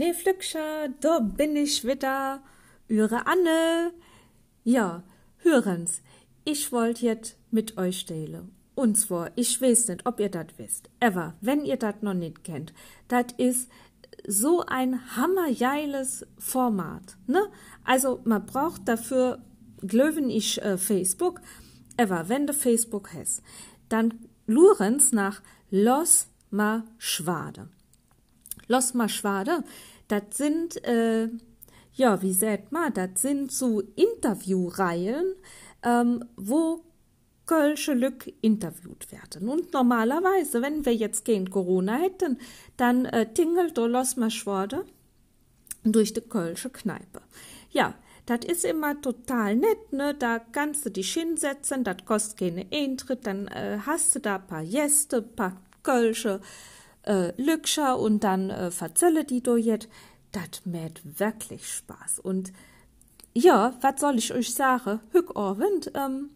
Nee, Flückscher, da bin ich wieder, Eure Anne. Ja, hören's, ich wollt jetzt mit euch teilen. Und zwar, ich weiß nicht, ob ihr das wisst, aber wenn ihr das noch nicht kennt, das ist so ein hammergeiles Format, ne? Also, man braucht dafür, glöwen ich Facebook, aber wenn du Facebook hast, dann luren's nach Los ma Schwade. Los ma Schwade, das sind, ja, wie sagt man, das sind so Interviewreihen, wo Kölsche Lück interviewt werden. Und normalerweise, wenn wir jetzt kein Corona hätten, dann tingelt da Los ma Schwade durch die Kölsche Kneipe. Ja, das ist immer total nett, ne? Da kannst du dich hinsetzen, das kostet keine Eintritt, dann hast du da ein paar Gäste, ein paar Kölsche Lückscher und dann verzelle die do jetzt. Das macht wirklich Spaß. Und ja, was soll ich euch sagen? Hück Abend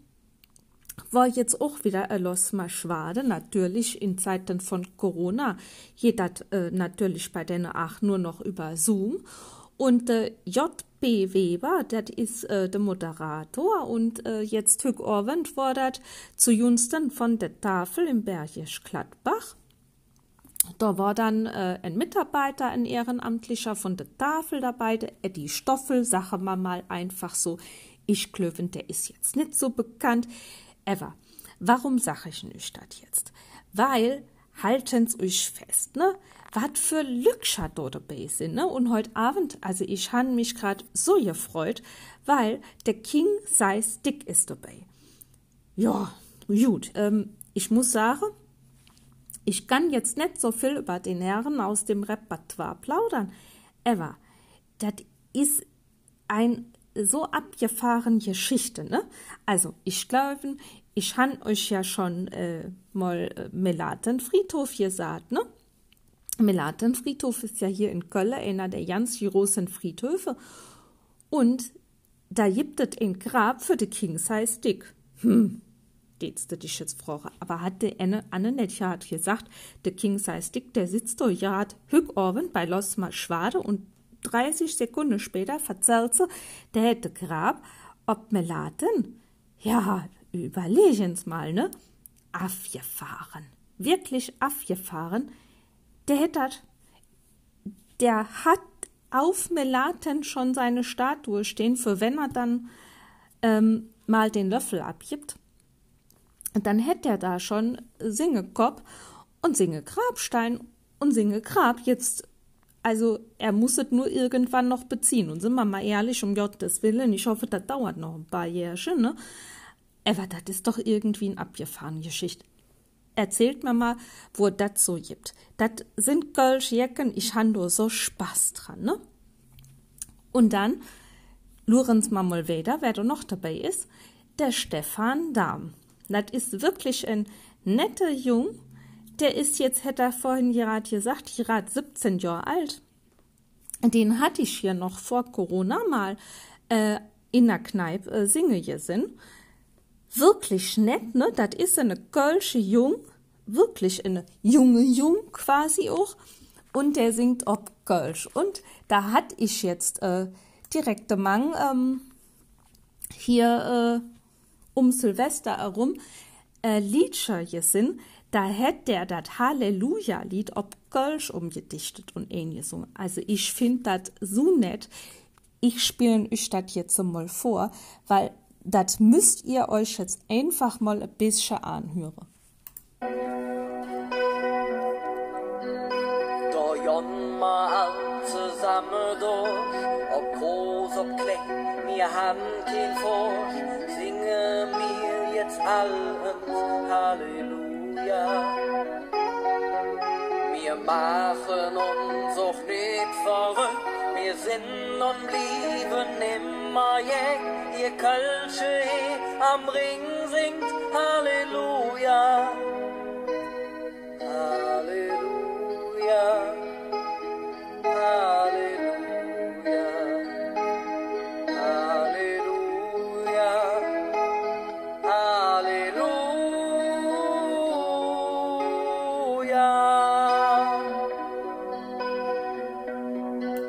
war jetzt auch wieder ein Los ma Schwade, natürlich in Zeiten von Corona, geht das natürlich bei denen auch nur noch über Zoom. Und J.P. Weber, das ist der Moderator und jetzt Hück Abend war das zu Junsten von der Tafel im Bergisch Gladbach. Da war dann ein Mitarbeiter, ein Ehrenamtlicher von der Tafel dabei, der Eddie Stoffel, sagen wir mal einfach so. Ich glaube, der ist jetzt nicht so bekannt. Aber warum sage ich nicht das jetzt? Weil, halten's euch fest, ne? Was für Lückscher da dabei sind, ne? Und heute Abend, also ich habe mich gerade so gefreut, weil der King Size Dick ist dabei. Ja, gut, ich muss sagen, ich kann jetzt nicht so viel über den Herren aus dem Repertoire plaudern, aber das ist ein so abgefahrene Geschichte, ne? Also, ich glaube, ich han euch ja schon mal Melatenfriedhof gesagt, ne? Melatenfriedhof ist ja hier in Köln einer der ganz großen Friedhöfe und da gibt es ein Grab für den King Size Dick. Jetzt du dich jetzt fragen, aber hat die Anne nicht ja hat gesagt, der King Size Dick, der sitzt da ja Hück Abend bei Los ma Schwade und 30 Sekunden später verzählt sie, der hätte Grab, ob Melaten, ja, überlegen's mal, ne, abgefahren, wirklich abgefahren, der hat auf Melaten schon seine Statue stehen, für wenn er dann mal den Löffel abgibt, dann hätte er da schon Singekopf und Singegrabstein und Singegrab jetzt. Also, er muss es nur irgendwann noch beziehen. Und sind wir mal ehrlich, um Gottes Willen, ich hoffe, das dauert noch ein paar Jährchen, ne? Aber das ist doch irgendwie eine abgefahrene Geschichte. Erzählt mir mal, wo das so gibt. Das sind Kölsche Jecken, ich habe da so Spaß dran, ne? Und dann, luren's mal wieder, wer da noch dabei ist, der Stefan Dahm. Das ist wirklich ein netter Jung. Der ist jetzt, hätte er vorhin gerade gesagt, gerade 17 Jahre alt. Den hatte ich hier noch vor Corona mal in der Kneipe singen gesehen. Wirklich nett, ne? Das ist eine kölsche Jung, wirklich eine junge Jung quasi auch. Und der singt ob Kölsch. Und da hatte ich jetzt direkt am Mang hier um Silvester herum Liedcher gesehen. Da hätte der das Halleluja-Lied ob Kölsch umgedichtet und gesungen. Also ich finde das so nett. Ich spiele euch das jetzt mal vor, weil das müsst ihr euch jetzt einfach mal ein bisschen anhören. Da jon ma all zusammen durch, ob groß, ob klein, mir han kein Forsch, singe mir jetzt allens Halleluja. Wir machen uns auch nicht verrückt, wir sind und blieben immer jeck, ihr Kölsche am Ring singt Halleluja. Halleluja. Halleluja. Halleluja. Halleluja.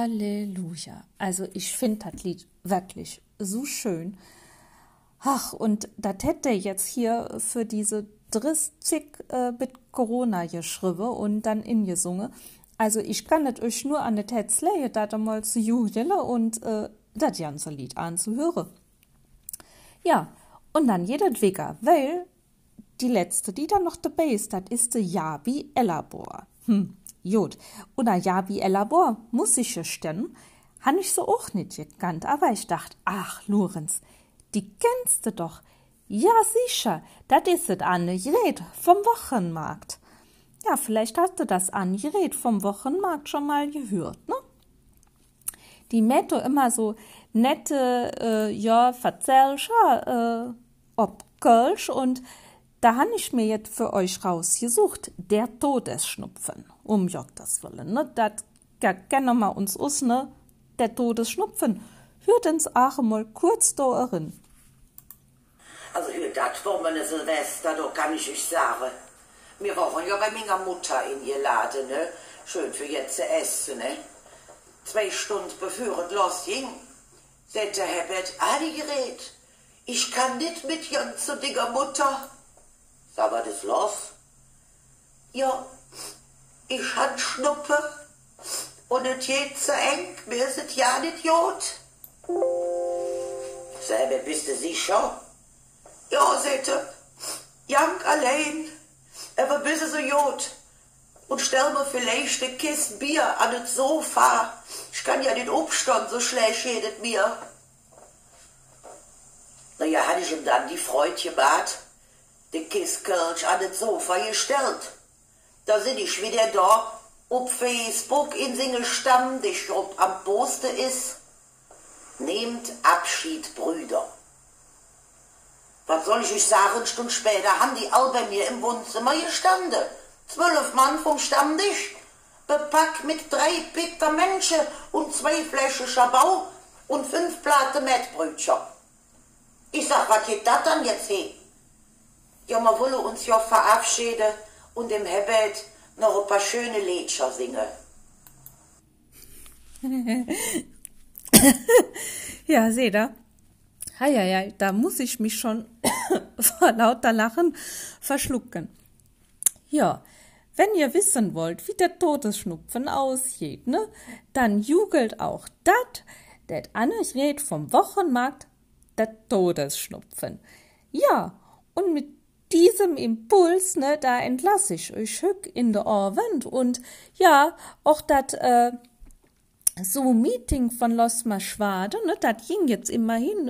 Halleluja. Also ich finde das Lied wirklich so schön. Ach, und das hätte er jetzt hier für diese 30 mit Corona geschrieben und dann ingesungen. Also ich kann es euch nur an das Herz legen, das einmal zu jucheln und das ganze Lied anzuhören. Ja, und dann jedes Weger, weil die letzte, die dann noch dabei ist, das ist die Jabi Ellabor. Jod. Und a Jabi Ellabor, muss ich gestehen, han ich so auch nicht gekannt, aber ich dachte, ach, Lorenz, die kennst du doch. Ja, sicher, das ist es Annegret vom Wochenmarkt. Ja, vielleicht hast du das Annegret vom Wochenmarkt schon mal gehört, ne? Die Metto immer so nette, Verzählscher, ob Kölsch und da han ich mir jetzt für euch rausgesucht, der Todesschnupfen, um Gottes Willen, ne? Das kennen wir uns aus, ne? Der Todesschnupfen. Hört uns auch mal kurz da rein. Also das war meine Silvester, da kann ich euch sagen. Wir waren ja bei meiner Mutter in ihr Laden, ne? Schön für jetzt zu essen, ne? 2 Stunden bevor es losging, sagte Herbert, Annegret, ich kann nicht mit Jan zu dicker Mutter. Sag, was ist los? Ja, ich han Schnuppe und es geht zu eng, mir ist es ja nicht gut. Selber bist du sicher? Ja, sagte, Jank allein, aber bist du so gut. Und stell mir vielleicht eine Kiste Bier an das Sofa. Ich kann ja den Obstand, so schlecht geht mir. Naja, hatte ich ihm dann die Freude gemacht, die Kiste Kölsch an das Sofa gestellt. Da sind ich wieder da, ob Facebook in Single Stammtisch, ob am Poste ist. Nehmt Abschied, Brüder. Was soll ich euch sagen, eine Stunde später haben die alle bei mir im Wohnzimmer gestanden. 12 Mann vom Stammtisch, bepackt mit 3 Pitter Menschen und 2 Flaschen Schabau und 5 Platten Mettbrötchen. Ich sag, was geht das dann jetzt hin? Ja, wir wollen uns ja verabschieden und dem Herbert noch ein paar schöne Lieder singen. Ja, seht ihr? Ja, da muss ich mich schon vor lauter Lachen verschlucken. Ja, wenn ihr wissen wollt, wie der Todesschnupfen aussieht, ne, dann jubelt auch das Annegret vom Wochenmarkt, der Todesschnupfen. Ja, und mit diesem Impuls, ne, da entlasse ich euch hück in der Abend und ja, auch das so Meeting von Losma Schwade, ne, das ging jetzt immerhin,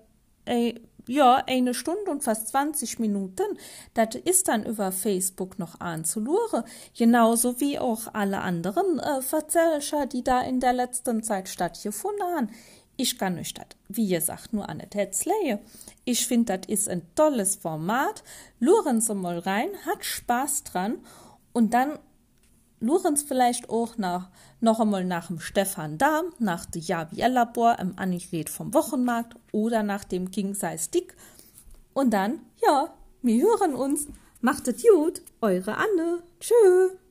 1 Stunde und fast 20 Minuten, das ist dann über Facebook noch anzuluren, genauso wie auch alle anderen Verzählscher, die da in der letzten Zeit stattgefunden haben. Ich kann euch das, wie gesagt, nur an das Herz legen. Ich finde, das ist ein tolles Format. Luren Sie mal rein, hat Spaß dran und dann luren Sie vielleicht auch noch einmal nach dem Stefan Dahm, nach der Jabi Ellabor, im Annegret vom Wochenmarkt oder nach dem King Size Dick. Und dann, ja, wir hören uns. Macht es gut, eure Anne. Tschö.